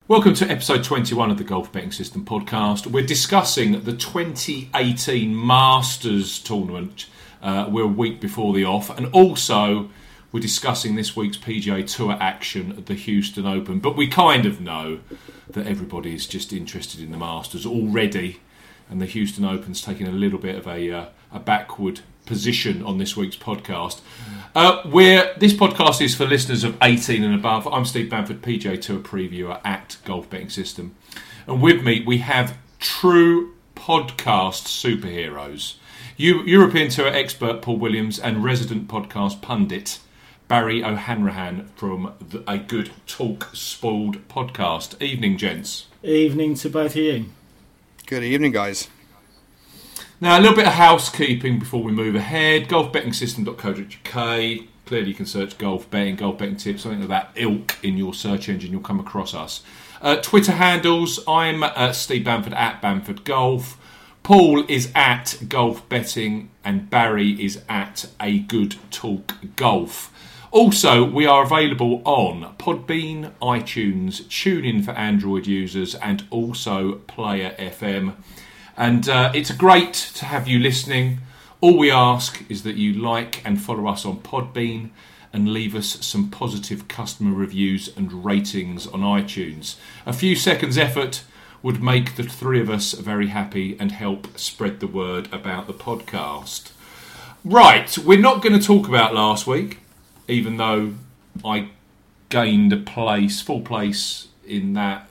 Welcome to episode 21 of the Golf Betting System podcast. We're discussing the 2018 Masters tournament. We're a week before the off, and also we're discussing this week's PGA Tour action at the Houston Open. But we kind of know that everybody is just interested in the Masters already, and the Houston Open's taking a little bit of a backward position on this week's podcast. This podcast is for listeners of 18 and above. I'm Steve Bamford, PGA Tour previewer at Golf Betting System, and with me we have true podcast superheroes, European Tour expert Paul Williams and resident podcast pundit Barry O'Hanrahan from A Good Talk Spoiled podcast. Evening, gents. Evening to both of you. Good evening, guys. Now, a little bit of housekeeping before we move ahead. golfbettingsystem.co.uk. Clearly, you can search golf betting tips, something of that ilk in your search engine. You'll come across us. Twitter handles. I'm Steve Bamford at Bamford Golf. Paul is at Golf Betting, and Barry is at A Good Talk Golf. Also, we are available on Podbean, iTunes, TuneIn for Android users, and also Player FM. And it's great to have you listening. All we ask is that you like and follow us on Podbean and leave us some positive customer reviews and ratings on iTunes. A few seconds effort would make the three of us very happy and help spread the word about the podcast. Right, we're not going to talk about last week, even though I gained full place in that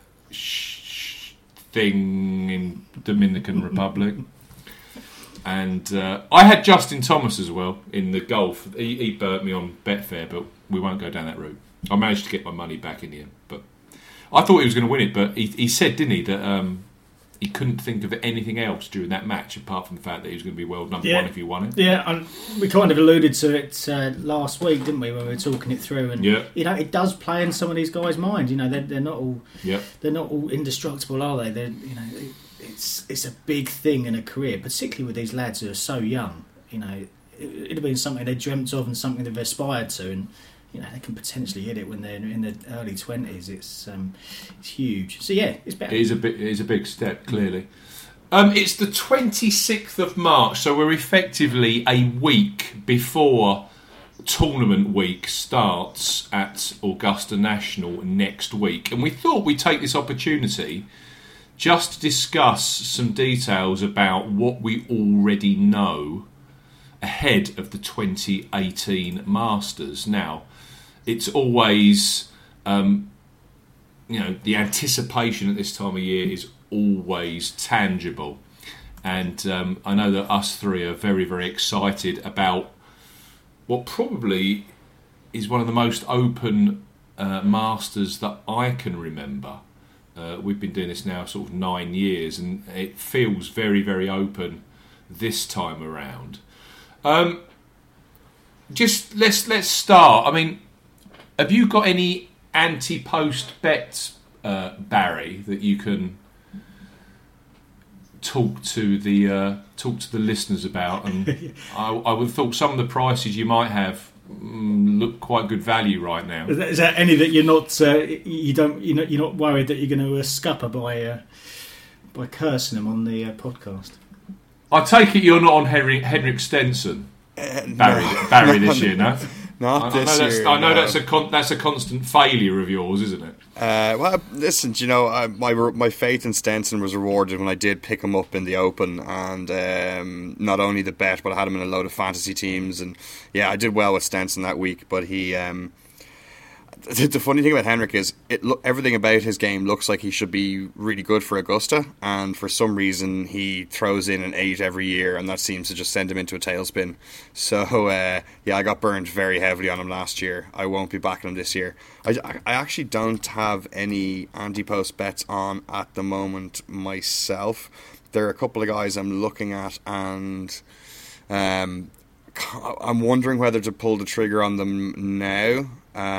thing in Dominican Republic. And I had Justin Thomas as well in the golf. He burnt me on Betfair, but we won't go down that route. I managed to get my money back in the end, but I thought he was going to win it. But he said, didn't he, that he couldn't think of anything else during that match apart from the fact that he was going to be world number one if he won it. Yeah, and we kind of alluded to it last week, didn't we, when we were talking it through? And you know, it does play in some of these guys' minds. You know, they're not all they're not all indestructible, are they? It's a big thing in a career, particularly with these lads who are so young. You know, it'd have been something they dreamt of and something they've aspired to, and you know they can potentially hit it when they're in their early 20s. It's huge. So yeah, it's better. It is a big step, clearly. It's the 26th of March, so we're effectively a week before tournament week starts at Augusta National next week, and we thought we'd take this opportunity just to discuss some details about what we already know ahead of the 2018 Masters. Now, it's always, the anticipation at this time of year is always tangible. And I know that us three are very, very excited about what probably is one of the most open Masters that I can remember. We've been doing this now sort of 9 years, and it feels very, very open this time around. Just let's start. I mean, have you got any anti-post bets, Barry, that you can talk to the listeners about? And I would have thought some of the prices you might have look quite good value right now. Is there any that you're not you're not worried that you're going to scupper by cursing them on the podcast? I take it you're not on Henrik Stenson, Barry this year, no? Not this year. I know that's a constant failure of yours, isn't it? Well, listen, you know, my faith in Stenson was rewarded when I did pick him up in the Open, and not only the bet, but I had him in a load of fantasy teams, and yeah, I did well with Stenson that week. But he, the funny thing about Henrik is, everything about his game looks like he should be really good for Augusta, and for some reason he throws in an 8 every year, and that seems to just send him into a tailspin. So yeah, I got burned very heavily on him last year. I won't be backing him this year. I actually don't have any anti-post bets on at the moment myself. There are a couple of guys I'm looking at, and I'm wondering whether to pull the trigger on them now.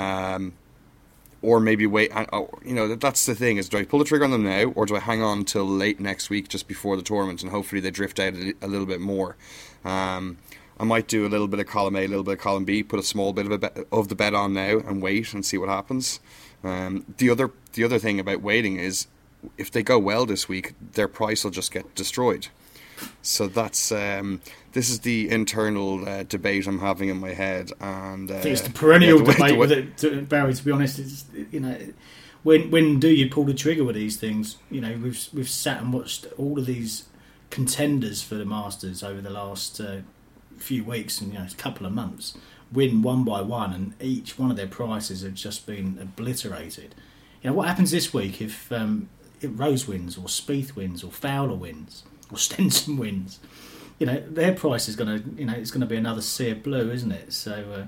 Or maybe wait. You know, that's the thing: is do I pull the trigger on them now, or do I hang on till late next week, just before the tournament, and hopefully they drift out a little bit more? I might do a little bit of column A, a little bit of column B, put a small bit of the bet on now, and wait and see what happens. The other thing about waiting is, if they go well this week, their price will just get destroyed. So that's this is the internal debate I'm having in my head, and I think it's the perennial debate with it, Barry. To be honest, it's, when do you pull the trigger with these things? We've sat and watched all of these contenders for the Masters over the last few weeks and a couple of months win one by one, and each one of their prices have just been obliterated. What happens this week if Rose wins, or Spieth wins, or Fowler wins, or Stenson wins? Their price is going to, it's going to be another sea of blue, isn't it? So,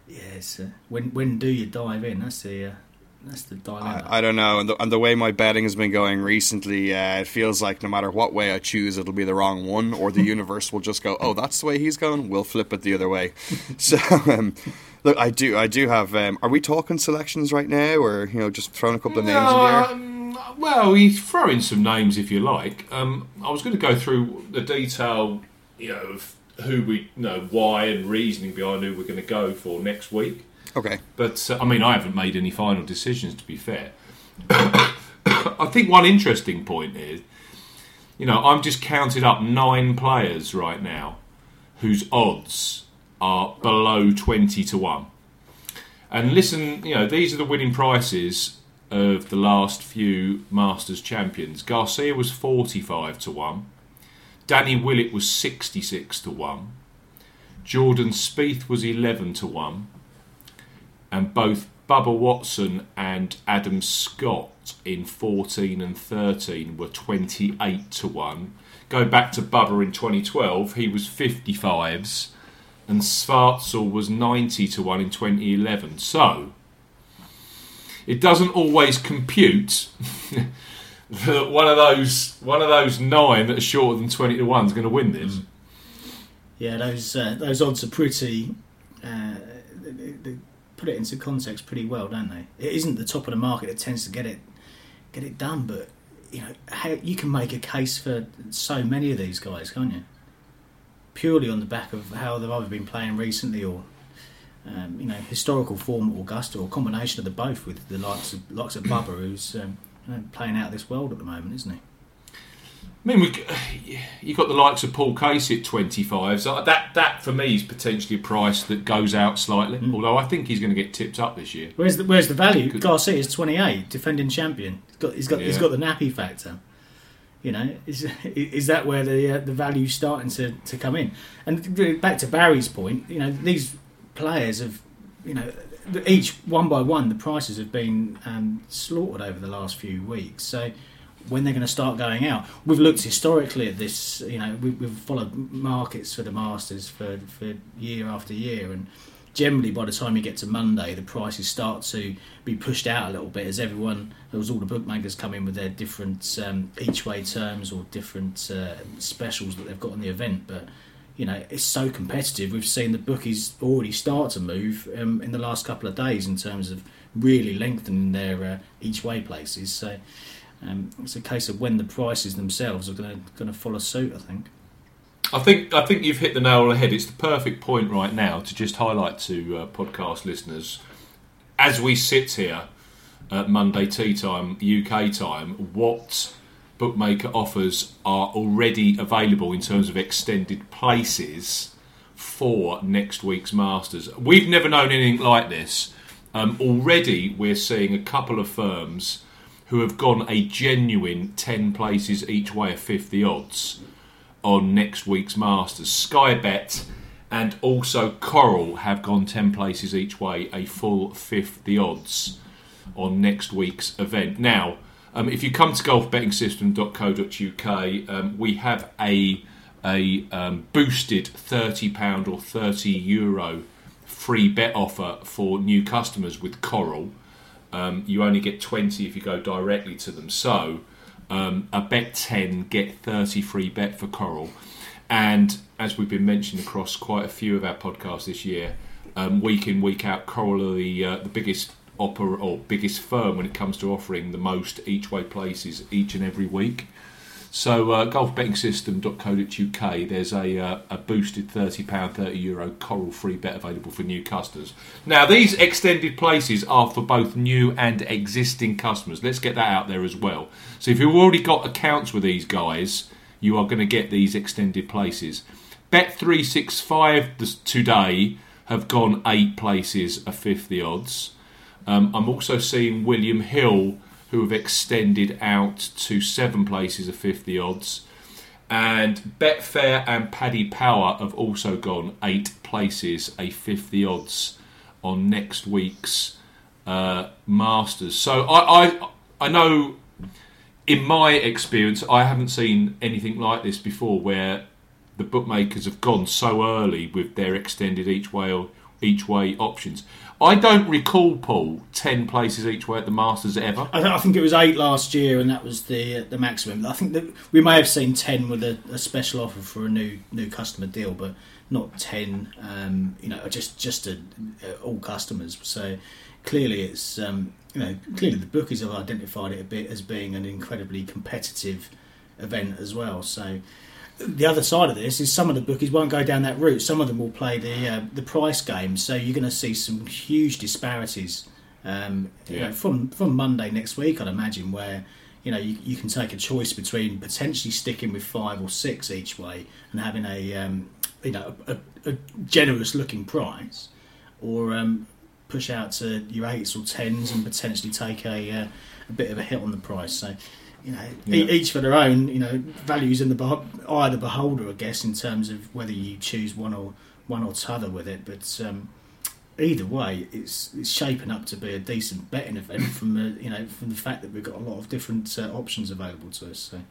when do you dive in? That's the dilemma. I don't know, and the way my betting has been going recently, it feels like no matter what way I choose, it'll be the wrong one, or the universe will just go, "Oh, that's the way he's going. We'll flip it the other way." So, look, I do have. Are we talking selections right now, or just throwing a couple of names in the air? Well, we throw in some names if you like. I was going to go through the detail, of who we know, why, and reasoning behind who we're going to go for next week. Okay. But, I haven't made any final decisions, to be fair. I think one interesting point is, I'm just counted up 9 players right now whose odds are below 20 to 1. And listen, these are the winning prices of the last few Masters champions. Garcia was 45 to 1. Danny Willett was 66 to 1. Jordan Spieth was 11 to 1. And both Bubba Watson and Adam Scott in 14 and 13 were 28 to 1. Go back to Bubba in 2012, he was 55s, and Schwartzel was 90 to 1 in 2011. So, it doesn't always compute that one of those 9 that are shorter than 20 to 1 is going to win this. Yeah, those odds are pretty. They put it into context pretty well, don't they? It isn't the top of the market that tends to get it done, but you can make a case for so many of these guys, can't you? Purely on the back of how they've either been playing recently, or historical form at Augusta, or a combination of the both, with the likes of Bubba, who's playing out of this world at the moment, isn't he? You've got the likes of Paul Casey at 25. So that for me is potentially a price that goes out slightly. Although I think he's going to get tipped up this year. Where's the value? Garcia is 28, defending champion. He's got the nappy factor. Is that where the value's starting to come in? And back to Barry's point, these players have, each one by one, the prices have been slaughtered over the last few weeks. So when they're going to start going out, we've looked historically at this. We've followed markets for the Masters for year after year, and generally by the time you get to Monday, the prices start to be pushed out a little bit as all the bookmakers come in with their different each way terms, or different specials that they've got on the event. But it's so competitive. We've seen the bookies already start to move in the last couple of days in terms of really lengthening their each way places. So it's a case of when the prices themselves are going to follow suit, I think. I think you've hit the nail on the head. It's the perfect point right now to just highlight to podcast listeners, as we sit here at Monday tea time, UK time, what bookmaker offers are already available in terms of extended places for next week's Masters. We've never known anything like this. Already we're seeing a couple of firms who have gone a genuine 10 places each way of 50 odds on next week's Masters. Sky Bet and also Coral have gone 10 places each way, a full 50 odds on next week's event. Now, if you come to golfbettingsystem.co.uk, we have a boosted £30 or €30 free bet offer for new customers with Coral. You only get 20 if you go directly to them. So, a bet 10, get 30 free bet for Coral. And as we've been mentioning across quite a few of our podcasts this year, week in, week out, Coral are the biggest biggest firm when it comes to offering the most each way places each and every week. So golfbettingsystem.co.uk, there's a boosted £30, €30 Coral free bet available for new customers. Now, these extended places are for both new and existing customers. Let's get that out there as well. So if you've already got accounts with these guys, you are going to get these extended places. Bet365 today have gone 8 places a fifth the odds. I'm also seeing William Hill, who have extended out to 7 places a fifth the odds. And Betfair and Paddy Power have also gone 8 places a fifth the odds on next week's Masters. So I know, in my experience, I haven't seen anything like this before, where the bookmakers have gone so early with their extended each way options. I don't recall, Paul, 10 places each way at the Masters ever. I think it was 8 last year, and that was the maximum. I think that we may have seen 10 with a special offer for a new customer deal, but not 10. Just all customers. So clearly, it's clearly the bookies have identified it a bit as being an incredibly competitive event as well. So the other side of this is some of the bookies won't go down that route. Some of them will play the price game, so you're going to see some huge disparities from Monday next week, I'd imagine, where you can take a choice between potentially sticking with 5 or 6 each way and having a generous looking price, or push out to your 8s or 10s and potentially take a bit of a hit on the price. So each for their own, values in the eye of the beholder, I guess, in terms of whether you choose one or t'other with it. But either way, it's shaping up to be a decent betting event from the fact that we've got a lot of different options available to us. So,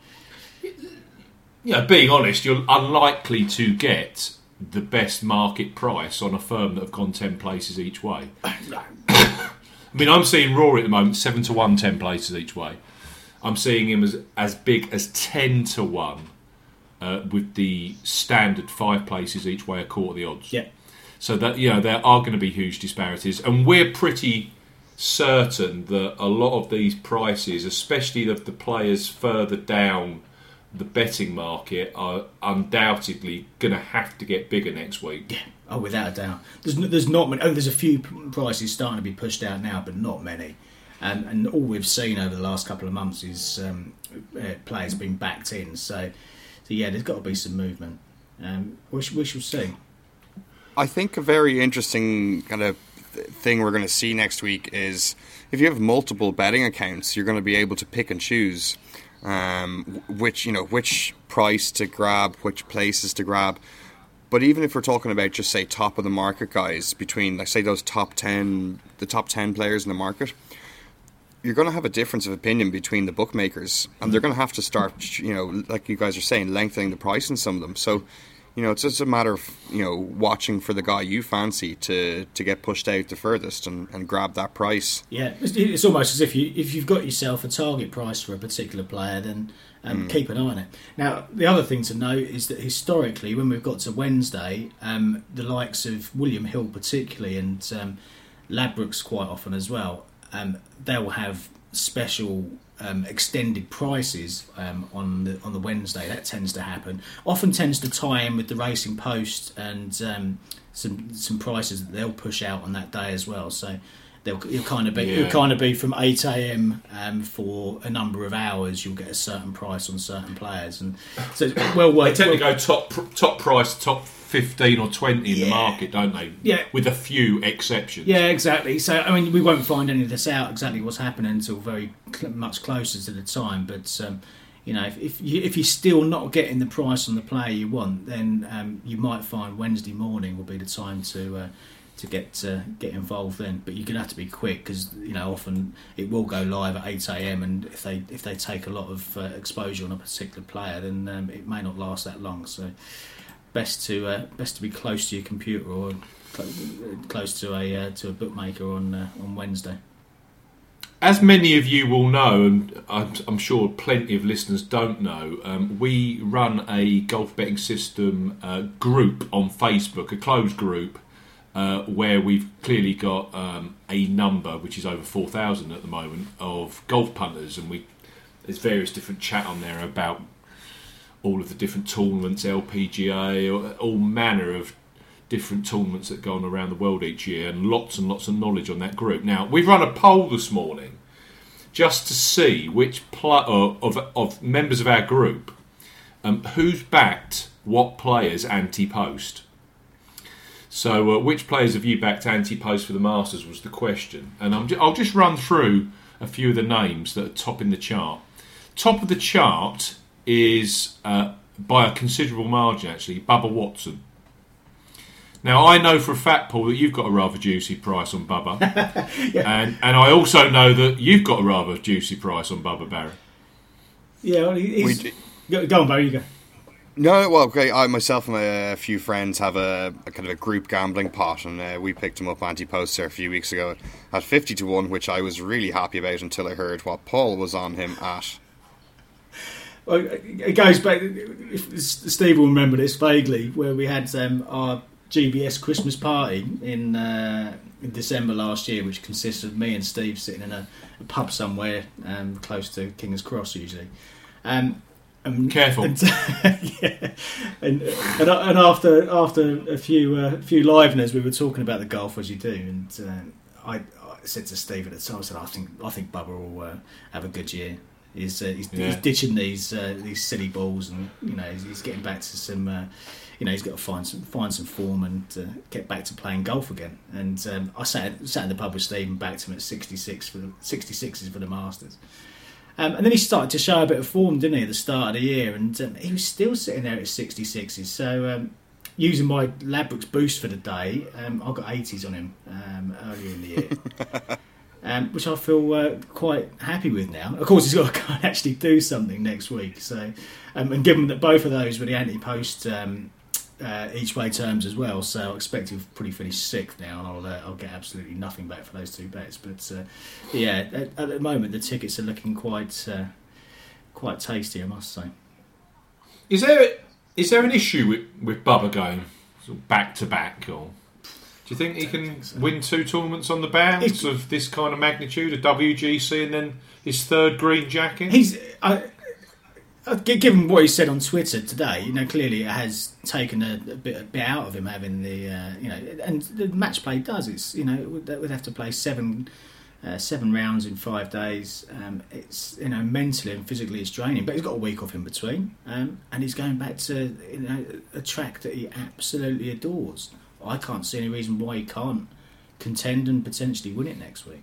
being honest, you're unlikely to get the best market price on a firm that have gone 10 places each way. I mean, I'm seeing Rory at the moment 7-1, 10 places each way. I'm seeing him as big as 10-1 with the standard 5 places each way, a quarter the odds. Yeah. So that there are going to be huge disparities, and we're pretty certain that a lot of these prices, especially of the players further down the betting market, are undoubtedly going to have to get bigger next week. Yeah. Oh, without a doubt. There's not many. There's a few prices starting to be pushed out now, but not many. And all we've seen over the last couple of months is players being backed in. So there's got to be some movement. We shall see. I think a very interesting kind of thing we're going to see next week is if you have multiple betting accounts, you're going to be able to pick and choose which price to grab, which places to grab. But even if we're talking about just say top of the market guys, between like say those the top 10 players in the market, you're going to have a difference of opinion between the bookmakers, and they're going to have to start, like you guys are saying, lengthening the price in some of them. So, it's just a matter of, watching for the guy you fancy to get pushed out the furthest and grab that price. Yeah, it's almost as if you've got yourself a target price for a particular player, then keep an eye on it. Now, the other thing to note is that historically, when we've got to Wednesday, the likes of William Hill particularly, and Ladbrokes quite often as well, they'll have special extended prices on the Wednesday. That tends to happen. Often tends to tie in with the Racing Post and some prices that they'll push out on that day as well. So it'll kind of be from 8 a.m. For a number of hours. You'll get a certain price on certain players, and so it's well worth. They tend to go top price, top 15 or 20 in the market, don't they? Yeah. With a few exceptions. Yeah, exactly. So, I mean, we won't find any of this out, exactly what's happening, until very much closer to the time. But, if you're still not getting the price on the player you want, then you might find Wednesday morning will be the time to get involved then. But you're going to have to be quick, because, often it will go live at 8 a.m, and if they take a lot of exposure on a particular player, then it may not last that long. So best to be close to your computer or close to a bookmaker on Wednesday. As many of you will know, and I'm sure plenty of listeners don't know, we run a Golf Betting System group on Facebook, a closed group, where we've clearly got a number, which is over 4,000 at the moment, of golf punters, and there's various different chat on there about all of the different tournaments, LPGA, all manner of different tournaments that go on around the world each year, and lots of knowledge on that group. Now, we've run a poll this morning just to see which of members of our group who's backed what players anti-post. So, which players have you backed anti-post for the Masters was the question. And I'll just run through a few of the names that are top in the chart. Top of the chart is, by a considerable margin actually, Bubba Watson. Now, I know for a fact, Paul, that you've got a rather juicy price on Bubba. Yeah. And I also know that you've got a rather juicy price on Bubba, Barry. Yeah, well, go on, Barry, you go. No, well, okay. I myself and a few friends have a kind of a group gambling pot, and we picked him up anti-post there a few weeks ago at 50-1, which I was really happy about until I heard what Paul was on him at. Well, it goes back. Steve will remember this vaguely, where we had our GBS Christmas party in December last year, which consisted of me and Steve sitting in a pub somewhere close to King's Cross usually. Careful. Yeah. And after a few liveners, we were talking about the golf as you do, and I said to Steve at the time, I said, I think Bubba will have a good year. He's ditching these silly balls, and he's getting back to some. He's got to find some form and get back to playing golf again. And I sat in the pub with Steve and backed him at 66s for the Masters. And then he started to show a bit of form, didn't he, at the start of the year? And he was still sitting there at 66s. So using my Ladbrokes boost for the day, I got 80s on him earlier in the year, which I feel quite happy with now. Of course, he's got to go and actually do something next week. So, and given that both of those were the anti-post each way terms as well, so I expect to pretty finish sixth now, and I'll get absolutely nothing back for those two bets. But at the moment the tickets are looking quite tasty, I must say. Is there an issue with Bubba going sort of back to back, or do you think he can win two tournaments on the bounce of this kind of magnitude, a WGC and then his third green jacket? Given what he said on Twitter today, clearly it has taken a bit out of him having the, and the match play does. It's, we'd have to play seven rounds in 5 days. It's, mentally and physically it's draining, but he's got a week off in between, and he's going back to, a track that he absolutely adores. I can't see any reason why he can't contend and potentially win it next week.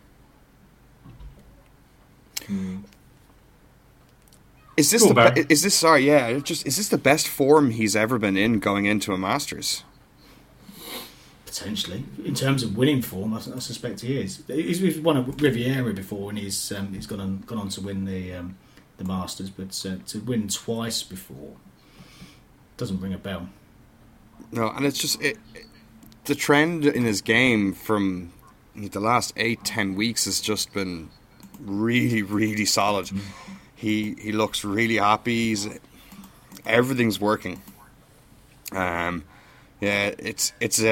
Is this is this the best form he's ever been in going into a Masters? Potentially, in terms of winning form, I suspect he is. He's won at Riviera before, and he's gone on to win the Masters, but to win twice before doesn't ring a bell. No, and it's just the trend in his game from the last 8-10 weeks has just been really, really solid. Mm. He looks really happy. Everything's working. It's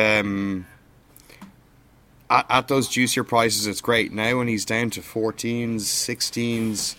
at those juicier prices, it's great. Now when he's down to 14s, 16s,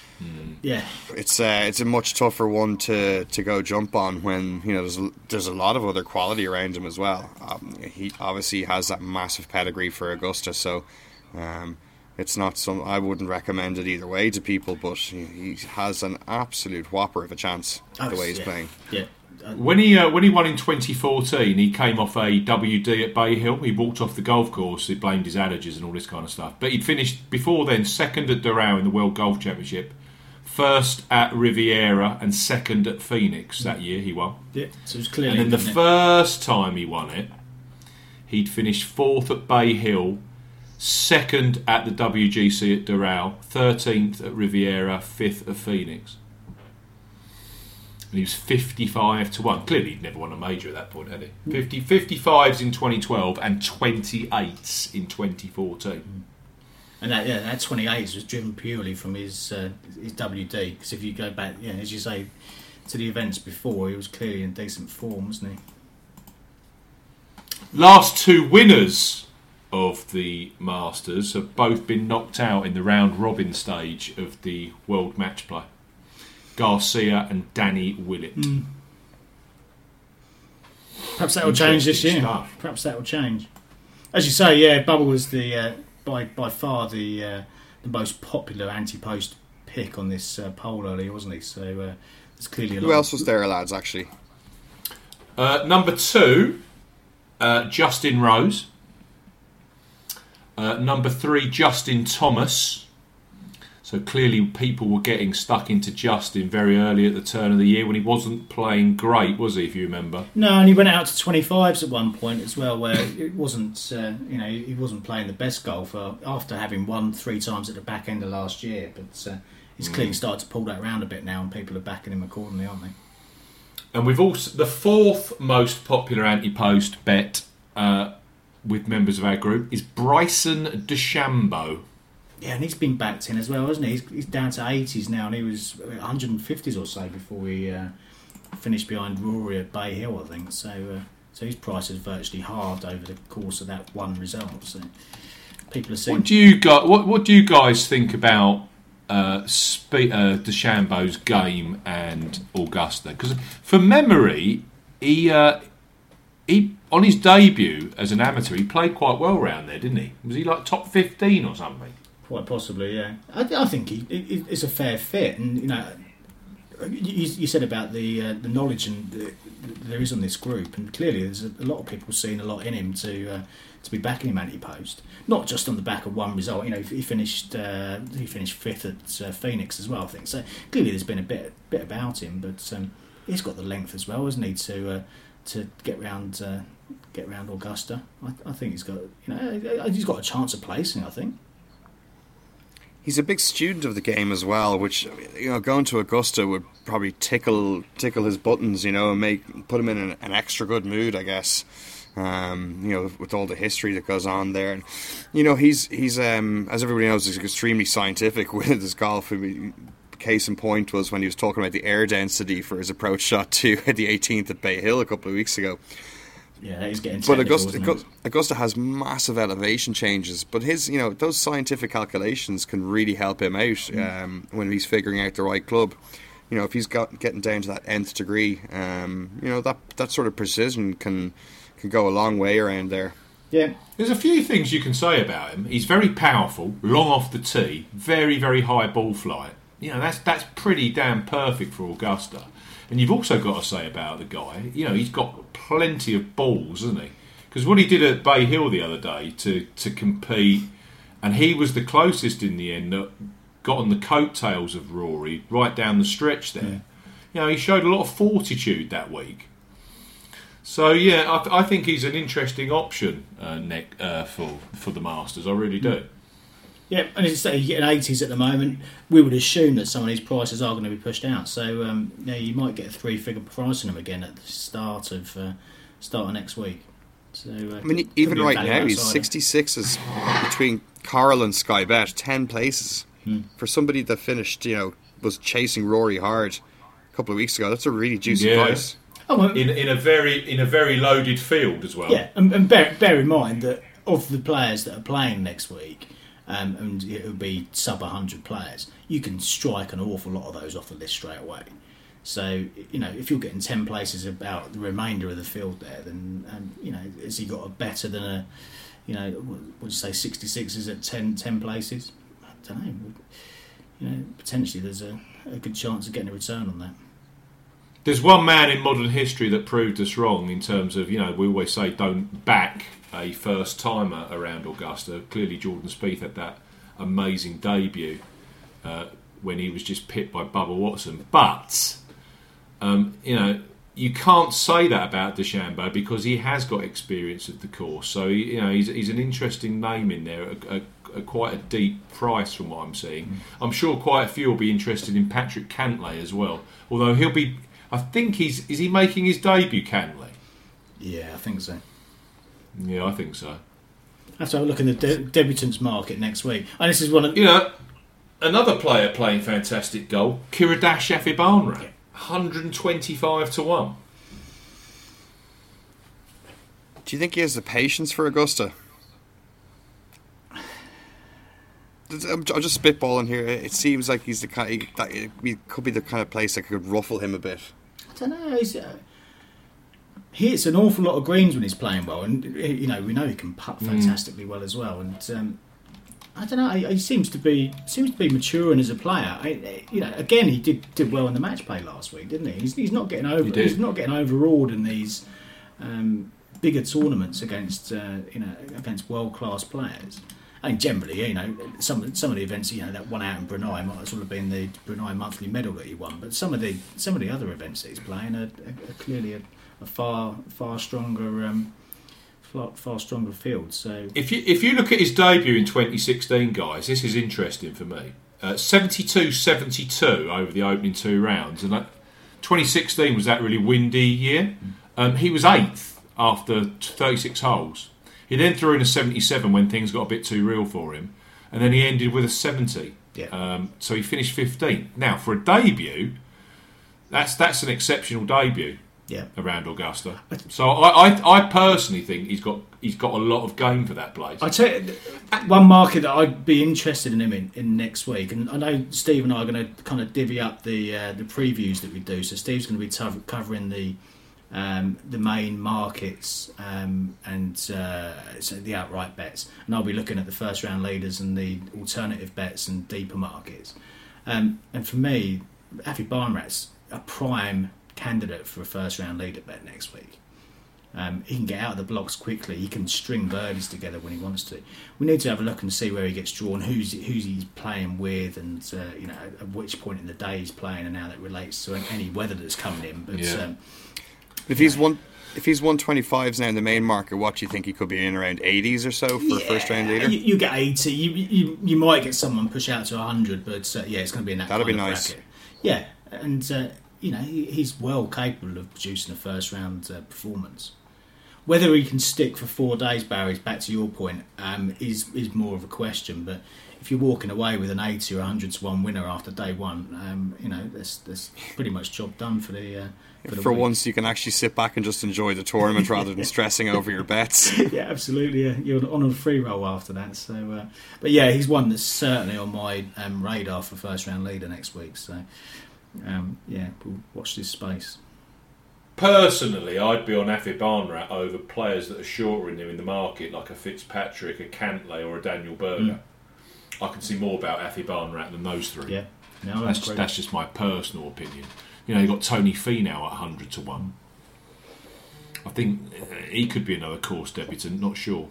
it's a much tougher one to go jump on when there's a lot of other quality around him as well. He obviously has that massive pedigree for Augusta, so. It's not some. I wouldn't recommend it either way to people, but he has an absolute whopper of a chance the way he's playing. Yeah. When he won in 2014, he came off a WD at Bay Hill. He walked off the golf course. He blamed his allergies and all this kind of stuff. But he'd finished before then second at Doral in the World Golf Championship, first at Riviera, and second at Phoenix that year. He won. Yeah, so it was clearly. And then the first time he won it, he'd finished fourth at Bay Hill, second at the WGC at Doral, 13th at Riviera, 5th at Phoenix. And he was 55-1. Clearly he'd never won a major at that point, had he? 55s in 2012 and 28s in 2014. And that 28s was driven purely from his WD. Because if you go back, as you say, to the events before, he was clearly in decent form, wasn't he? Last two winners of the Masters have both been knocked out in the round robin stage of the World Match Play. Garcia and Danny Willett. Perhaps that will change this year. Perhaps that will change. As you say, yeah, Bubble was the by far the most popular anti-post pick on this poll earlier, wasn't he? So there's clearly a lot. Who else was there, lads? Actually, number 2, Justin Rose. Number 3, Justin Thomas. So clearly people were getting stuck into Justin very early at the turn of the year when he wasn't playing great, was he, if you remember? No, and he went out to 25s at one point as well, where it wasn't, he wasn't playing the best golf after having won 3 times at the back end of last year. But he's clearly started to pull that round a bit now, and people are backing him accordingly, aren't they? And we've also the 4th most popular anti-post bet with members of our group is Bryson DeChambeau. Yeah, and he's been backed in as well, hasn't he? He's down to 80s now, and he was 150s or so before he finished behind Rory at Bay Hill, I think. So his price has virtually halved over the course of that one result. So people are seeing. What do you guys think about DeChambeau's game and Augusta? Because from memory, he on his debut as an amateur, he played quite well round there, didn't he? Was he like top 15 or something? Quite possibly, yeah. I think it's a fair fit, and you said about the knowledge there is on this group, and clearly there's a lot of people seeing a lot in him to be backing him anti-post, not just on the back of one result. He finished 5th at Phoenix as well, I think. So clearly there's been a bit about him, but he's got the length as well, hasn't he, to get round Augusta. I think he's got a chance of placing, I think. He's a big student of the game as well, which going to Augusta would probably tickle his buttons, and put him in an extra good mood, I guess. With all the history that goes on there, and he's as everybody knows, he's extremely scientific with his golf. Case in point was when he was talking about the air density for his approach shot to the 18th at Bay Hill a couple of weeks ago. Yeah, he's getting technical. But Augusta has massive elevation changes, but his those scientific calculations can really help him out when he's figuring out the right club. If he's getting down to that nth degree, that sort of precision can go a long way around there. Yeah, there's a few things you can say about him. He's very powerful, long off the tee, very very high ball flight. That's pretty damn perfect for Augusta. And you've also got to say about the guy, he's got plenty of balls, hasn't he? Because what he did at Bay Hill the other day to compete, and he was the closest in the end that got on the coattails of Rory right down the stretch there. Yeah. He showed a lot of fortitude that week. So, yeah, I think he's an interesting option, Nick, for the Masters. I really do. Yeah, and as you say, you're getting 80s at the moment. We would assume that some of these prices are going to be pushed out. So, you might get a 3-figure price on them again at the start of next week. So, even right now, he's 66s between Coral and Sky Bet, 10 places. For somebody that finished, was chasing Rory hard a couple of weeks ago. That's a really juicy price. Oh, well, in a very loaded field as well. Yeah, and bear in mind that of the players that are playing next week, and it will be sub 100 players, you can strike an awful lot of those off the list straight away. So, if you're getting 10 places about the remainder of the field there, then, has he got a better than a, would you say 66s at 10 places? I don't know. Potentially there's a good chance of getting a return on that. There's one man in modern history that proved us wrong in terms of, we always say don't back a first-timer around Augusta. Clearly Jordan Spieth had that amazing debut when he was just pipped by Bubba Watson. But, you can't say that about DeChambeau because he has got experience at the course. So, he's an interesting name in there, quite a deep price from what I'm seeing. I'm sure quite a few will be interested in Patrick Cantlay as well. Although he'll be... I think is he making his debut, Cantlay? Yeah, I think so. Yeah, I think so. I have to have a look in the debutants market next week. And this is one of... another player playing fantastic golf, Kiradach Afibana, 125 to 1. Do you think he has the patience for Augusta? I'm just spitballing here. It seems like he's the kind that he could be the kind of place that could ruffle him a bit. I don't know. He hits an awful lot of greens when he's playing well, and we know he can putt fantastically well as well. And I don't know. He seems to be maturing as a player. Again, he did well in the match play last week, didn't he? He's not getting over. He's not getting overawed in these bigger tournaments against world class players. I mean, generally, some of the events, that one out in Brunei might have sort of been the Brunei monthly medal that he won, but some of the other events that he's playing are clearly a far stronger field. So if you look at his debut in 2016, guys, this is interesting for me. 72-72 over the opening 2 rounds, and 2016 was that really windy year. He was 8th after 36 holes. He then threw in a 77 when things got a bit too real for him, and then he ended with a 70. Yeah. So he finished 15th. Now, for a debut, that's an exceptional debut. Yeah. Around Augusta. So I personally think he's got a lot of game for that place. I tell you, one market that I'd be interested in him in next week, and I know Steve and I are going to kind of divvy up the previews that we do. So Steve's going to be covering the main markets and so the outright bets, and I'll be looking at the first round leaders and the alternative bets and deeper markets. And for me, Afi Barnrat's a prime candidate for a first round leader bet next week. He can get out of the blocks quickly. He can string birdies together when he wants to. We need to have a look and see where he gets drawn, who's he's playing with, and at which point in the day he's playing, and how that relates to any weather that's coming in. But if he's 125s now in the main market, what do you think he could be in around 80s or so for a first round leader? You get 80. You might get someone push out to 100, but it's going to be in that. That'd be nice. Bracket. Yeah, and. He's well capable of producing a first round performance. Whether he can stick for 4 days, Barry, back to your point, is more of a question. But if you're walking away with an 80 or 100 to 1 winner after day one, that's pretty much job done for the. For once, you can actually sit back and just enjoy the tournament rather than stressing over your bets. Yeah, absolutely. Yeah. You're on a free roll after that. So, but yeah, he's one that's certainly on my radar for first round leader next week. So. We'll watch this space. Personally, I'd be on Afi Barnrat over players that are shorter in him in the market, like a Fitzpatrick, a Cantlay, or a Daniel Berger. I can see more about Afi Barnrat than those 3. Yeah, that's just my personal opinion. You've got Tony Finau at 100 to 1. I think he could be another course debutant. Not sure.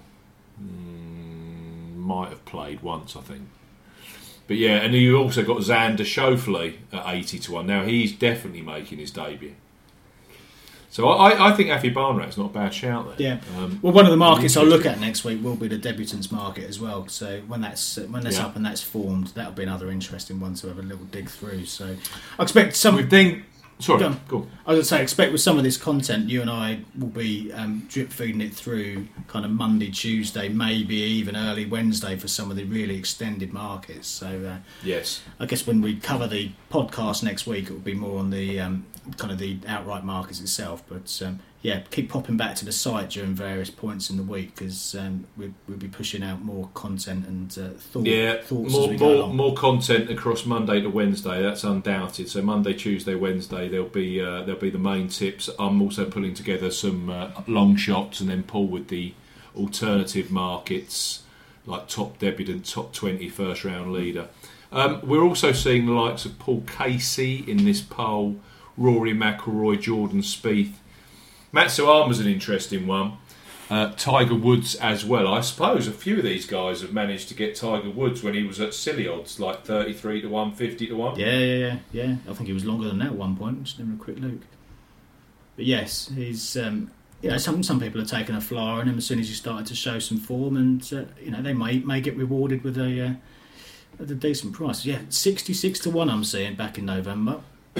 Might have played once, I think. But yeah, and you also got Xander Schauffele at 80 to 1. Now he's definitely making his debut. So I think Afi Barnrat's not a bad shout there. Yeah. Well, one of the markets I'll look at next week will be the debutants market as well. So when that's up and that's formed, that'll be another interesting one to have a little dig through. So I expect some. Sorry, go on. I was going to say, expect with some of this content, you and I will be drip feeding it through kind of Monday, Tuesday, maybe even early Wednesday for some of the really extended markets. So yes, I guess when we cover the podcast next week, it will be more on the kind of the outright markets itself. But keep popping back to the site during various points in the week, because we'll be pushing out more content and thoughts as we go along. More content across Monday to Wednesday. That's undoubted. So Monday, Tuesday, Wednesday, there'll be the main tips. I'm also pulling together some long shots, and then Paul with the alternative markets like top debutant, top 20 first round leader. We're also seeing the likes of Paul Casey in this poll, Rory McIlroy, Jordan Spieth. Matsuyama's an interesting one. Tiger Woods as well. I suppose a few of these guys have managed to get Tiger Woods when he was at silly odds, like 33 to 1, 50 to 1. Yeah. I think he was longer than that at one point. Just having a quick look. But yes, he's some people are taking a flyer on him as soon as he started to show some form, and they may get rewarded with a decent price. Yeah, 66 to 1 I'm seeing back in November.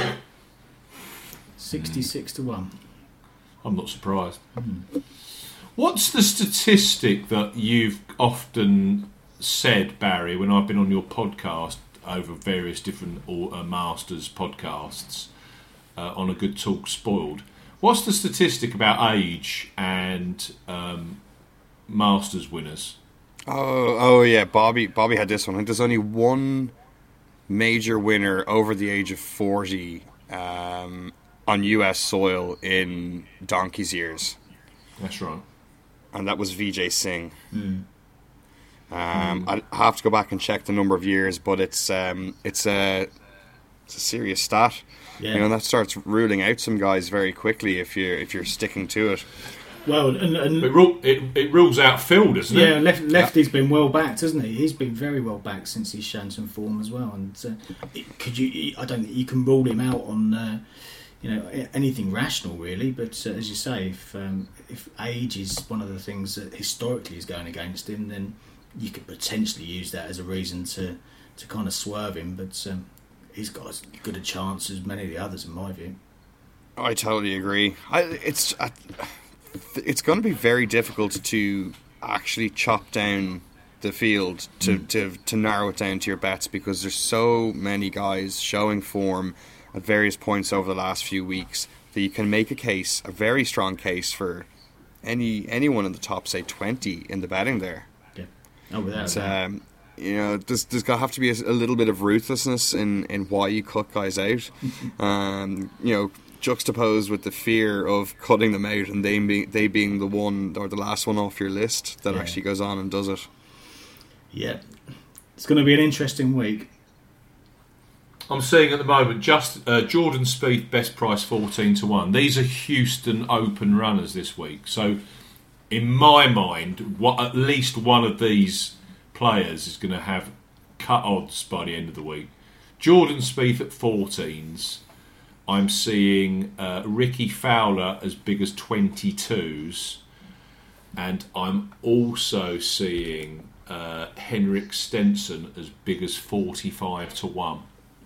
66 to 1. I'm not surprised. What's the statistic that you've often said, Barry, when I've been on your podcast over various different Masters podcasts on A Good Talk Spoiled? What's the statistic about age and Masters winners? Oh yeah, Bobby had this one. I think there's only one major winner over the age of 40 on US soil in Donkey's years. That's right. And that was Vijay Singh. I have to go back and check the number of years, but it's a serious stat. Yeah. You know, that starts ruling out some guys very quickly if you're sticking to it. Well, and it rules out Phil, doesn't it? Yeah, Lefty's been well backed, hasn't he? He's been very well backed since he's shown some form as well. And I don't think you can rule him out on anything rational really. But as you say, if age is one of the things that historically is going against him, then you could potentially use that as a reason to kind of swerve him. But he's got as good a chance as many of the others, in my view. I totally agree. It's going to be very difficult to actually chop down the field to narrow it down to your bets, because there's so many guys showing form at various points over the last few weeks that you can make a very strong case for anyone in the top, say, 20 in the betting there. Yeah, without that. There's going to have to be a little bit of ruthlessness in why you cut guys out. Juxtaposed with the fear of cutting them out and they being the one or the last one off your list that actually goes on and does it. Yeah, it's going to be an interesting week. I'm seeing at the moment just Jordan Spieth best price 14-1. These are Houston Open runners this week, so in my mind, at least one of these players is going to have cut odds by the end of the week. Jordan Spieth at 14s. I'm seeing Ricky Fowler as big as 22s, and I'm also seeing Henrik Stenson as big as 45-1.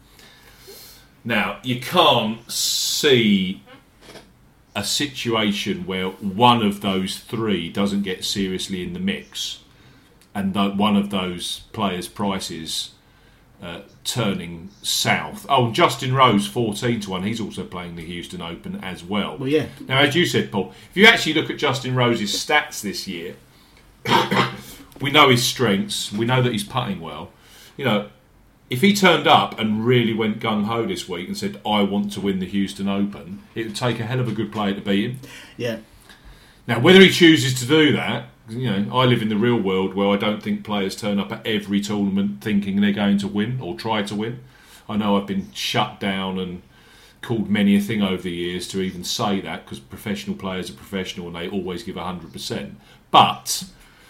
Now, you can't see a situation where one of those three doesn't get seriously in the mix, and one of those players' prices turning south. Oh, Justin Rose 14-1. He's also playing the Houston Open as well. Well, yeah. Now, as you said, Paul, if you actually look at Justin Rose's stats this year, we know his strengths. We know that he's putting well. If he turned up and really went gung-ho this week and said, I want to win the Houston Open, it would take a hell of a good player to beat him. Yeah. Now, whether he chooses to do that, I live in the real world where I don't think players turn up at every tournament thinking they're going to win or try to win. I know I've been shut down and called many a thing over the years to even say that, because professional players are professional and they always give 100%. But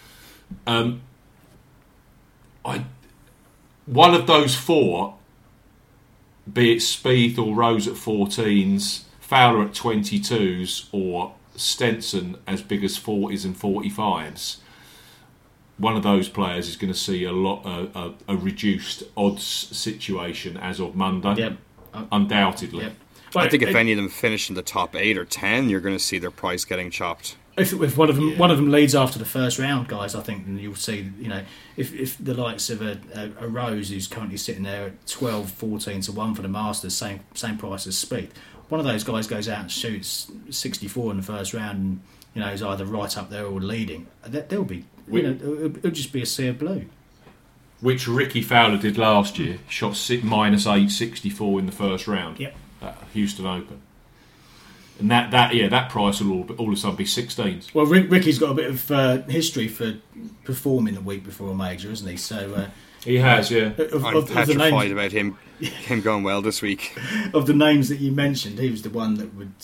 one of those four, be it Spieth or Rose at 14s, Fowler at 22s, or Stenson as big as 40s and 45s, one of those players is going to see a reduced odds situation as of Monday. Yep. Undoubtedly. Yep. I think if any of them finish in the top 8 or 10, you're going to see their price getting chopped. If one of them leads after the first round, guys, I think you'll see. If the likes of a Rose, who's currently sitting there at 12-14-1 for the Masters, same price as Spieth. One of those guys goes out and shoots 64 in the first round, and is either right up there or leading. There'll be, it'll just be a sea of blue. Which Ricky Fowler did last year. He shot -8, 64 in the first round. Yep. At Houston Open. And that price will all of a sudden be 16s. Well, Ricky's got a bit of history for performing the week before a major, hasn't he? So he has, yeah. I'm petrified about him going well this week. Of the names that you mentioned, he was the one that would,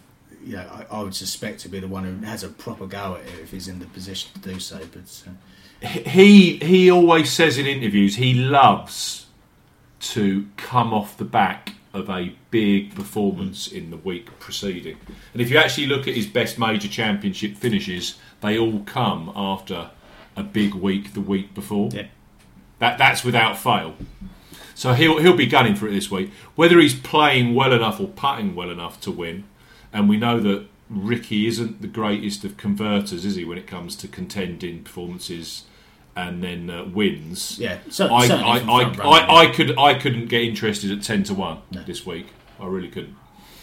I would suspect to be the one who has a proper go at it if he's in the position to do so. But he always says in interviews he loves to come off the back of a big performance in the week preceding. And if you actually look at his best major championship finishes, they all come after a big week the week before. Yeah. That's without fail. So he'll be gunning for it this week. Whether he's playing well enough or putting well enough to win, and we know that Ricky isn't the greatest of converters, is he, when it comes to contending performances and then wins. Yeah, I couldn't get interested at 10-1 this week. I really couldn't.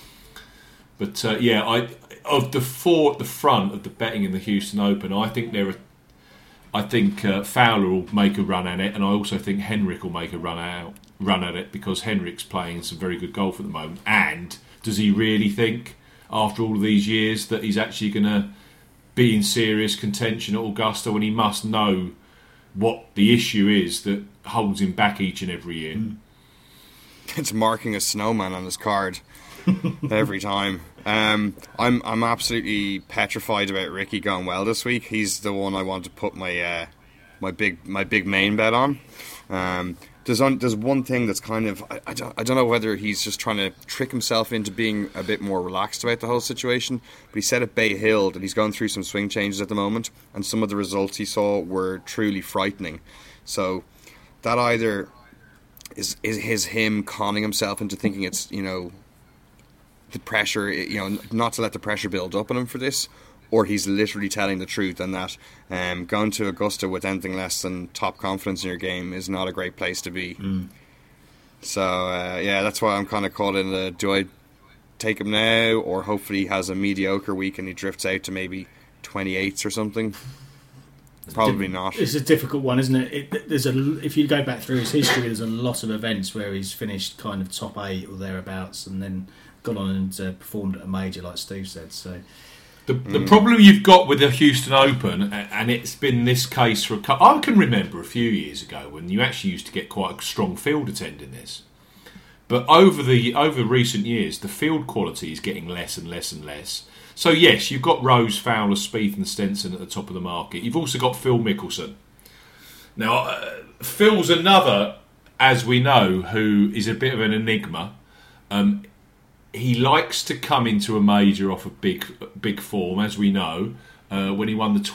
But of the four at the front of the betting in the Houston Open, I think there are I think Fowler will make a run at it, and I also think Henrik will make a run at it, because Henrik's playing some very good golf at the moment. And does he really think, after all of these years, that he's actually going to be in serious contention at Augusta, when he must know what the issue is that holds him back each and every year? It's marking a snowman on his card every time. I'm absolutely petrified about Ricky going well this week. He's the one I want to put my big main bet on. There's one thing that's kind of, I don't know whether he's just trying to trick himself into being a bit more relaxed about the whole situation, but he said at Bay Hill that he's going through some swing changes at the moment, and some of the results he saw were truly frightening. So that either is him conning himself into thinking it's, the pressure, not to let the pressure build up on him for this, or he's literally telling the truth, and that going to Augusta with anything less than top confidence in your game is not a great place to be. So that's why I'm kind of caught in the, do I take him now, or hopefully he has a mediocre week and he drifts out to maybe 28th or something? Probably not. It's a difficult one, isn't it? If you go back through his history, there's a lot of events where he's finished kind of top 8 or thereabouts, and then gone on and performed at a major, like Steve said. So the problem you've got with the Houston Open, and it's been this case for I can remember a few years ago when you actually used to get quite a strong field attending this, but over recent years the field quality is getting less and less and less. So yes, you've got Rose, Fowler, Spieth and Stenson at the top of the market. You've also got Phil Mickelson. Now, Phil's another, as we know, who is a bit of an enigma. He likes to come into a major off of big form, as we know. When he won the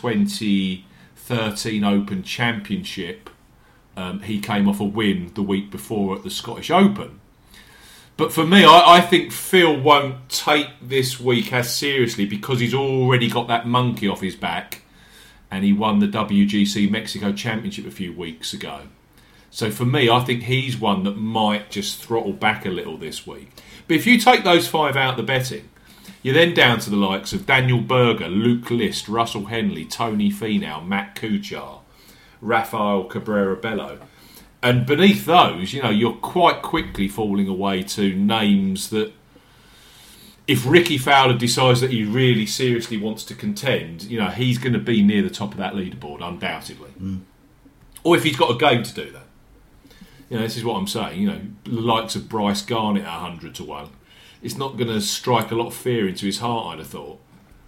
2013 Open Championship, he came off a win the week before at the Scottish Open. But for me, I think Phil won't take this week as seriously, because he's already got that monkey off his back, and he won the WGC Mexico Championship a few weeks ago. So for me, I think he's one that might just throttle back a little this week. But if you take those 5 out of the betting, you're then down to the likes of Daniel Berger, Luke List, Russell Henley, Tony Finau, Matt Kuchar, Rafael Cabrera Bello. And beneath those, you're quite quickly falling away to names that, if Ricky Fowler decides that he really seriously wants to contend, he's going to be near the top of that leaderboard, undoubtedly. Or if he's got a game to do that. This is what I'm saying. The likes of Bryce Garnett at 100 to 1. It's not going to strike a lot of fear into his heart, I'd have thought.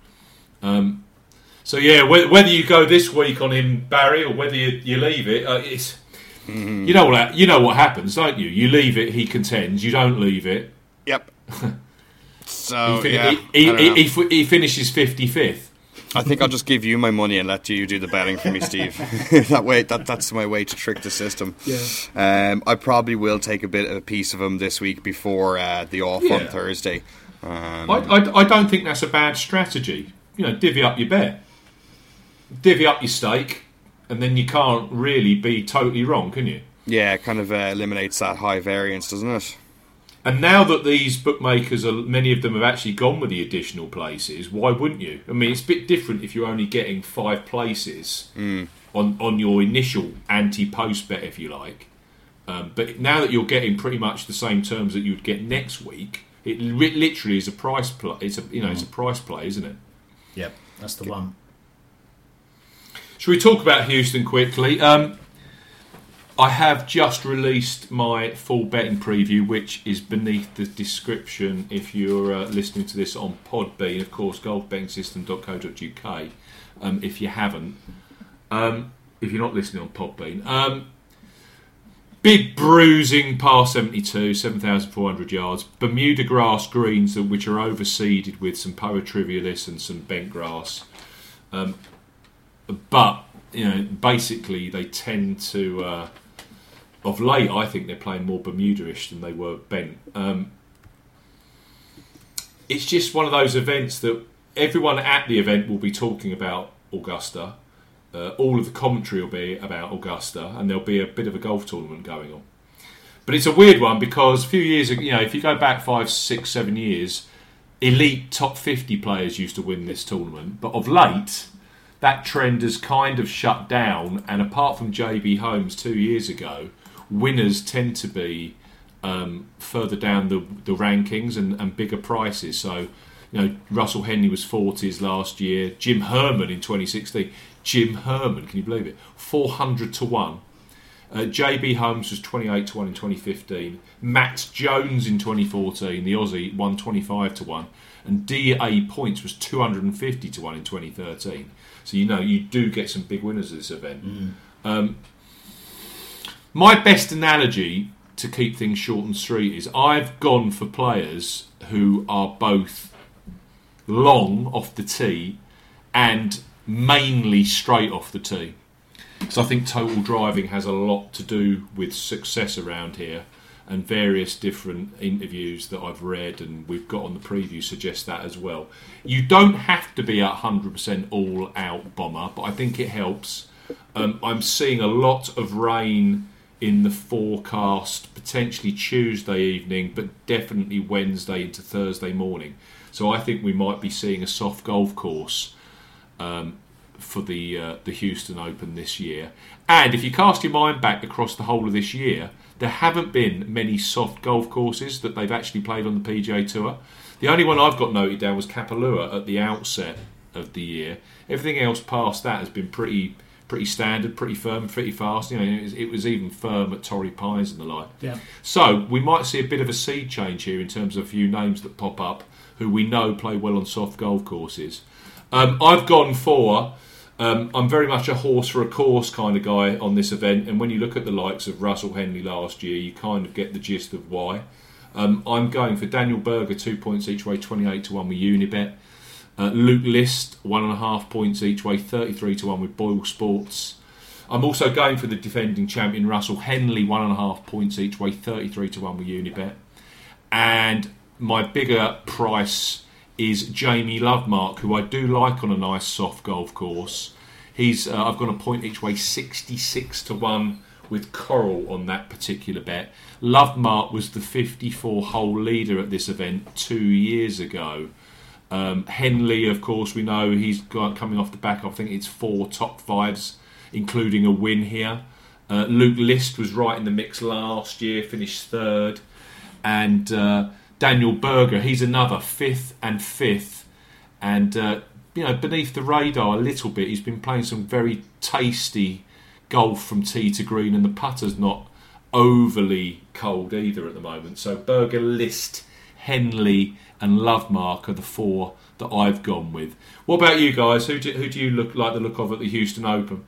So yeah, whether you go this week on him, Barry, or whether you leave it, it's... You know what happens, don't you? You leave it, he contends. You don't leave it. Yep. So he finishes 55th. I think I'll just give you my money and let you do the betting for me, Steve. That's my way to trick the system. Yeah. I probably will take a bit of a piece of him this week before the off on Thursday. I don't think that's a bad strategy. Divvy up your bet, divvy up your stake, and then you can't really be totally wrong, can you? Yeah, it kind of eliminates that high variance, doesn't it? And now that these bookmakers, many of them have actually gone with the additional places, why wouldn't you? I mean, it's a bit different if you're only getting 5 places on your initial anti-post bet, if you like. But now that you're getting pretty much the same terms that you'd get next week, it literally is a price play. It's a price play, isn't it? Yep, that's the one. Shall we talk about Houston quickly? I have just released my full betting preview, which is beneath the description if you're listening to this on Podbean. Of course, golfbettingsystem.co.uk if you haven't. If you're not listening on Podbean. Big bruising par 72, 7,400 yards. Bermuda grass greens, which are overseeded with some Poa Trivialis and some bent grass. But, basically they tend to... of late, I think they're playing more Bermuda-ish than they were bent. It's just one of those events that everyone at the event will be talking about Augusta. All of the commentary will be about Augusta, and there'll be a bit of a golf tournament going on. But it's a weird one because a few years ago, if you go back 5, 6, 7 years, elite top 50 players used to win this tournament. But of late, that trend has kind of shut down, and apart from JB Holmes 2 years ago, winners tend to be further down the rankings and bigger prices. So, Russell Henley was 40s last year. Jim Herman in 2016. Jim Herman, can you believe it? 400 to 1. JB Holmes was 28 to 1 in 2015. Matt Jones in 2014, the Aussie, 125 to 1. And DA Points was 250 to 1 in 2013. So, you do get some big winners at this event. My best analogy to keep things short and sweet is I've gone for players who are both long off the tee and mainly straight off the tee. So I think total driving has a lot to do with success around here, and various different interviews that I've read and we've got on the preview suggest that as well. You don't have to be 100% all out bomber, but I think it helps. I'm seeing a lot of rain in the forecast, potentially Tuesday evening, but definitely Wednesday into Thursday morning. So I think we might be seeing a soft golf course for the Houston Open this year. And if you cast your mind back across the whole of this year, there haven't been many soft golf courses that they've actually played on the PGA Tour. The only one I've got noted down was Kapalua at the outset of the year. Everything else past that has been pretty standard, pretty firm, pretty fast. It was even firm at Torrey Pines and the like. Yeah. So we might see a bit of a sea change here in terms of a few names that pop up who we know play well on soft golf courses. I've gone for... I'm very much a horse for a course kind of guy on this event, and when you look at the likes of Russell Henley last year, you kind of get the gist of why. I'm going for Daniel Berger, 2 points each way, 28 to 1 with Unibet. Luke List, 1.5 points each way, 33 to 1 with Boyle Sports. I'm also going for the defending champion Russell Henley, 1.5 points each way, 33 to 1 with Unibet. And my bigger price is Jamie Lovemark, who I do like on a nice soft golf course. I've got a point each way, 66 to 1 with Coral on that particular bet. Lovemark was the 54-hole leader at this event 2 years ago. Henley, of course, we know he's coming off the back of, I think it's 4 top 5s, including a win here. Luke List was right in the mix last year, finished 3rd. And Daniel Berger, he's another 5th and 5th, and beneath the radar a little bit. He's been playing some very tasty golf from tee to green, and the putter's not overly cold either at the moment. So Berger, List, Henley, and Lovemark are the 4 that I've gone with. What about you guys? Who do you like the look of at the Houston Open?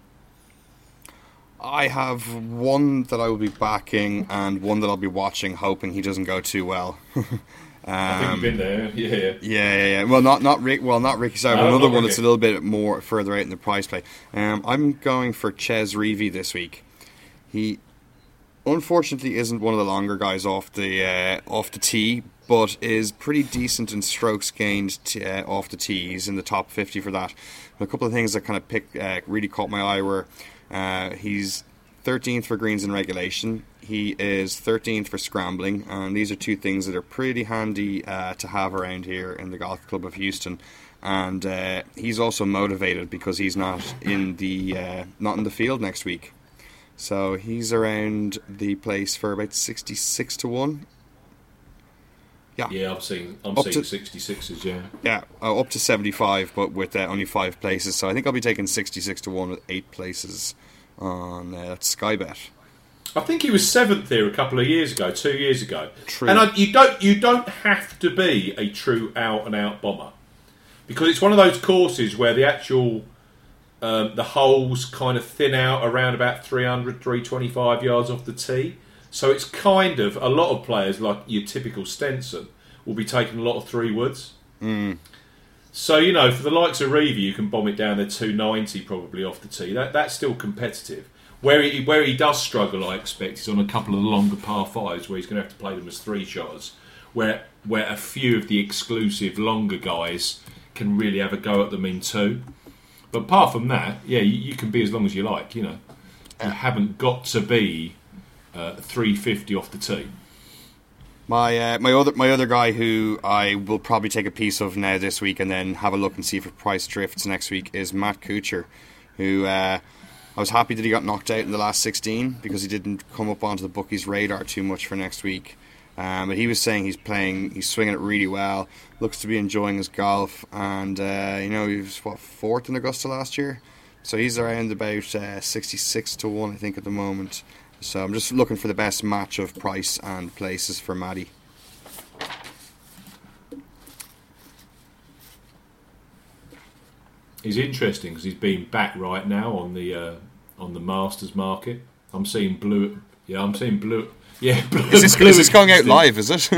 I have one that I will be backing and one that I'll be watching, hoping he doesn't go too well. I think you've been there, yeah. Yeah. Well, not Ricky. Sorry, but another one that's a little bit more further out in the price play. I'm going for Ches Reavie this week. He unfortunately isn't one of the longer guys off the tee, but is pretty decent in strokes gained off the tee. He's in the top 50 for that. A couple of things that kind of really caught my eye were he's 13th for greens in regulation. He is 13th for scrambling, and these are two things that are pretty handy to have around here in the Golf Club of Houston. And he's also motivated because he's not in the field next week. So he's around the place for about 66 to 1. Yeah, I'm seeing 66s, yeah. Yeah, up to 75, but with only 5 places. So I think I'll be taking 66 to 1 with 8 places on Sky Bet. I think he was 7th here a couple of years ago, 2 years ago. True. And you don't have to be a true out-and-out bomber, because it's one of those courses where the actual the holes kind of thin out around about 300, 325 yards off the tee. So it's kind of, a lot of players, like your typical Stenson, will be taking a lot of 3 woods. So, for the likes of Reavie, you can bomb it down to 290 probably off the tee. That's still competitive. Where he does struggle, I expect, is on a couple of the longer par 5s where he's going to have to play them as 3 shots, where a few of the exclusive longer guys can really have a go at them in 2. But apart from that, yeah, you can be as long as you like, You haven't got to be 350 off the tee. My other guy who I will probably take a piece of now this week and then have a look and see if price drifts next week is Matt Kuchar, who I was happy that he got knocked out in the last 16 because he didn't come up onto the bookies' radar too much for next week. But he was saying he's swinging it really well, looks to be enjoying his golf, and he was fourth in Augusta last year, so he's around about 66 to 1 I think at the moment. So I'm just looking for the best match of price and places for Matty. He's interesting because he's being back right now on the Masters market. I'm seeing blue. Yeah, I'm seeing blue. Yeah, blue. Is this going out live? Is it?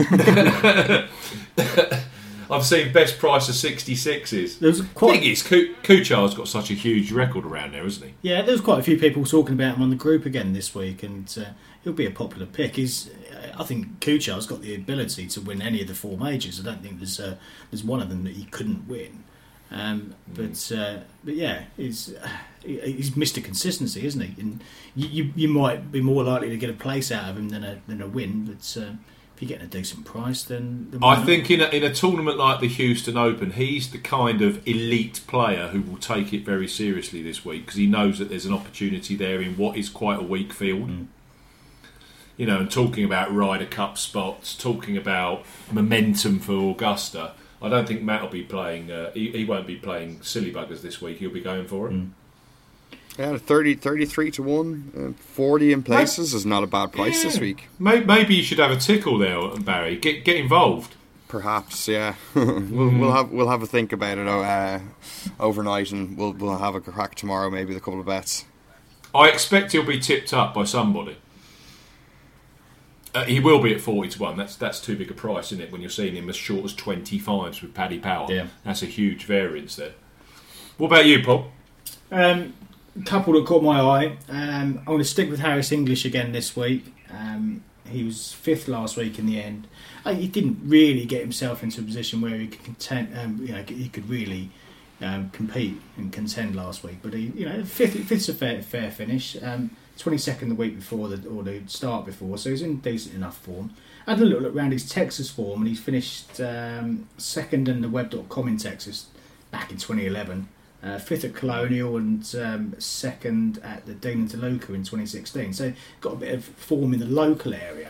I've seen best price of 66s. The thing is, Kuchar's got such a huge record around there, isn't he? Yeah, there's quite a few people talking about him on the group again this week, and he'll be a popular pick. I think Kuchar's got the ability to win any of the 4 majors. I don't think there's one of them that he couldn't win. But yeah, he's Mr. Consistency, isn't he? And you might be more likely to get a place out of him than a win, but if you're getting a decent price, then I think in a tournament like the Houston Open, he's the kind of elite player who will take it very seriously this week because he knows that there's an opportunity there in what is quite a weak field. And talking about Ryder Cup spots, talking about momentum for Augusta. I don't think Matt will be playing. He won't be playing silly buggers this week. He'll be going for it. Yeah, 33 to 1, 40 in places is not a bad price this week. Maybe you should have a tickle there, Barry. Get involved. Perhaps, yeah. we'll have a think about it overnight, and we'll have a crack tomorrow. Maybe with a couple of bets. I expect he'll be tipped up by somebody. He will be at 40 to 1. That's too big a price, isn't it? When you're seeing him as short as 25s with Paddy Power, that's a huge variance there. What about you, Paul? Couple that caught my eye. I'm going to stick with Harris English again this week. He was 5th last week in the end. He didn't really get himself into a position where he could he could really compete and contend last week. But fifth's a fair finish. 22nd the week before the start before, so he's in decent enough form. I had a little look around his Texas form, and he's finished second in the Web.com in Texas back in 2011. 5th at Colonial and second at the Dean and DeLuca in 2016. So got a bit of form in the local area.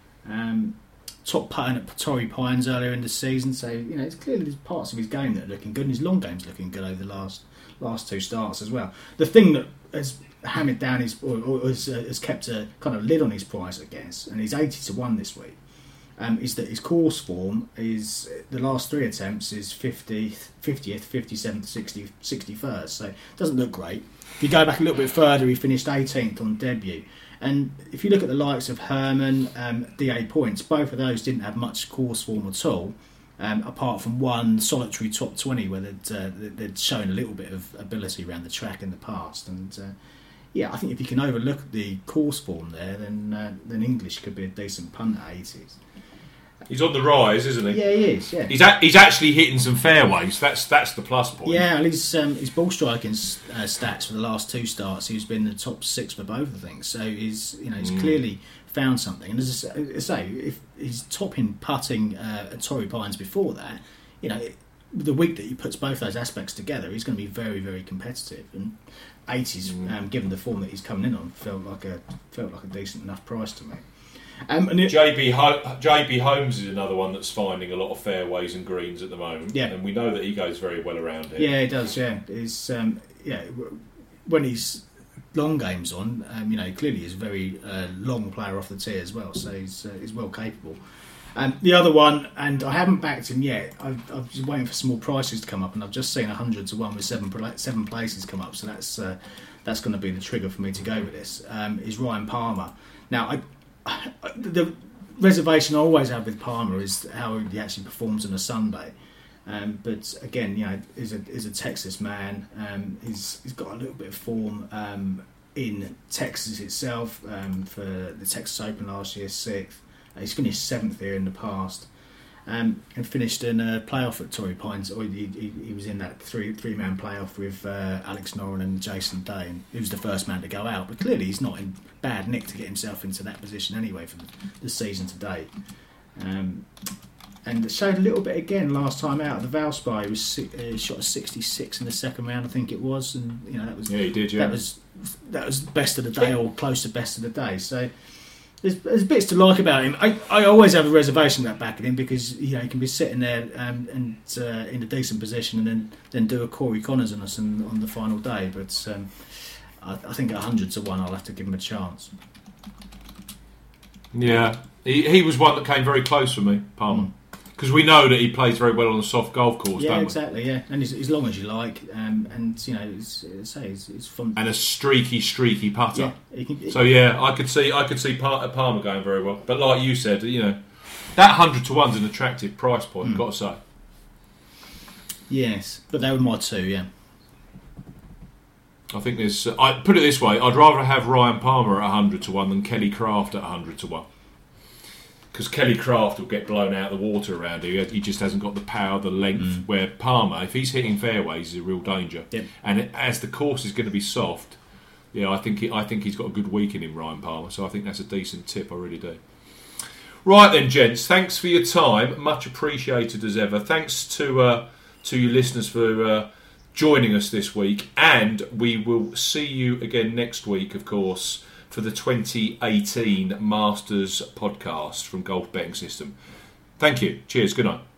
Top putting at Torrey Pines earlier in the season. So it's clearly there's parts of his game that are looking good, and his long game's looking good over the last 2 starts as well. The thing that has hammered down has kept a kind of lid on his price, I guess, and he's 80 to 1 this week. Is that his course form is the last 3 attempts is 50th, 57th, 61st, so it doesn't look great. If you go back a little bit further, he finished 18th on debut, and if you look at the likes of Herman, DA Points, both of those didn't have much course form at all, apart from one solitary top 20 where they'd shown a little bit of ability around the track in the past, and I think if you can overlook the course form there, then English could be a decent punt at 80s. He's on the rise, isn't he? Yeah, he is. Yeah, he's actually hitting some fairways. That's the plus point. Yeah, and his ball striking stats for the last 2 starts, he's been in the top 6 for both of things. So he's clearly found something. And as I say, if he's topping putting at Torrey Pines before that, the week that he puts both those aspects together, he's going to be very, very competitive. And 80s, given the form that he's coming in on, felt like a decent enough price to me. JB Holmes is another one that's finding a lot of fairways and greens at the moment. Yeah. And we know that he goes very well around here. Yeah, he does. Yeah, he's when he's long games on, clearly he's a very long player off the tee as well. So he's well capable. The other one, and I haven't backed him yet. I'm just waiting for some more prices to come up, and I've just seen 100 to 1 with 7 places come up. So that's going to be the trigger for me to go with this. Is Ryan Palmer. Now, the reservation I always have with Palmer is how he actually performs on a Sunday. But again, is a Texas man. He's got a little bit of form in Texas itself. For the Texas Open last year, 6th. He's finished 7th here in the past, and finished in a playoff at Torrey Pines. He was in that three-man playoff with Alex Noren and Jason Day, and he was the first man to go out. But clearly he's not in bad nick to get himself into that position anyway for the season to date. And it showed a little bit again last time out at the Valspar. He was shot a 66 in the second round, I think it was, and that was he did. Yeah, that was best of the day or close to best of the day. So there's bits to like about him. I always have a reservation about backing him because he can be sitting there and in a decent position and then do a Corey Connors on us on the final day. But I think 100 to 1, I'll have to give him a chance. Yeah, he was one that came very close for me, Palmer. Because we know that he plays very well on a soft golf course, don't we? Yeah, exactly, yeah. And as long as you like, and it's fun. And a streaky putter. Yeah, so yeah, I could see Palmer going very well. But like you said, that 100 to 1's an attractive price point, I've got to say. Yes, but they were my two, yeah. I think there's... I put it this way, I'd rather have Ryan Palmer at 100 to 1 than Kelly Craft at 100 to 1. Because Kelly Craft will get blown out of the water around here. He just hasn't got the power, the length. Where Palmer, if he's hitting fairways, is a real danger. Yep. And as the course is going to be soft, I think he's got a good week in him, Ryan Palmer. So I think that's a decent tip. I really do. Right then, gents. Thanks for your time. Much appreciated as ever. Thanks to you listeners for joining us this week. And we will see you again next week, of course, for the 2018 Masters podcast from Golf Betting System. Thank you. Cheers. Good night.